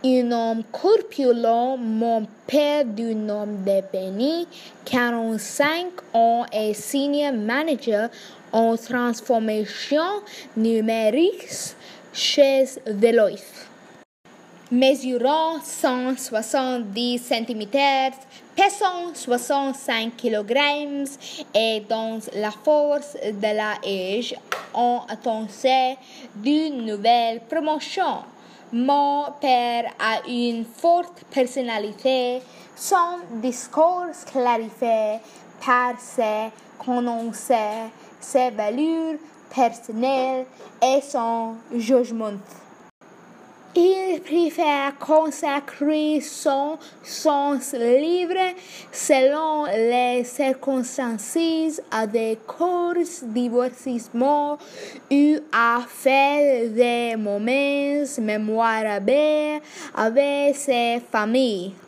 Un homme corpulent, mon père d'un homme de béni, 45 ans et senior manager en transformation numérique chez Deloitte. Mesurant 170 cm, pesant 65 kg et dans la force de l'âge, on attendait d'une nouvelle promotion. Mon père a une forte personnalité, son discours clarifié par ses connaissances, ses valeurs personnelles et son jugement. Il préfère consacrer son sens libre selon les circonstances à des courses, divertissements ou à faire des moments mémorables avec ses familles.